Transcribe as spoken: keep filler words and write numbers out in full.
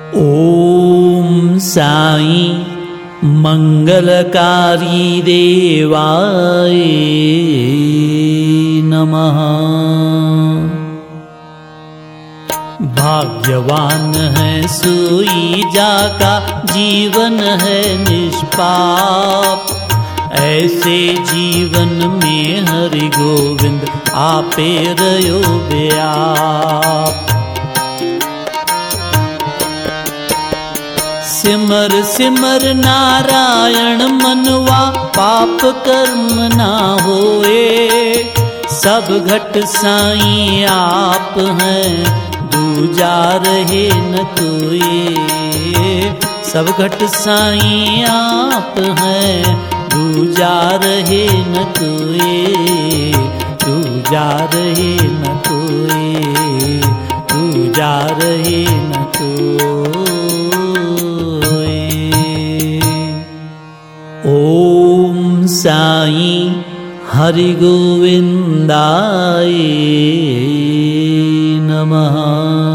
ओम साईं मंगलकारी देवाय नमः। भाग्यवान है सोई जाका जीवन है निष्पाप, ऐसे जीवन में हरि गोविंद आपे रयो व्याप। सिमर सिमर नारायण मनवा पाप कर्म ना होए, सब घट साईं आप हैं दूजा रहे न कोई। सब घट साईं आप हैं दूजा रहे न कोई, दूजा रहे न कोई, दूजा रहे न कोई। ओम साईं हरि गोविंदाय नमः।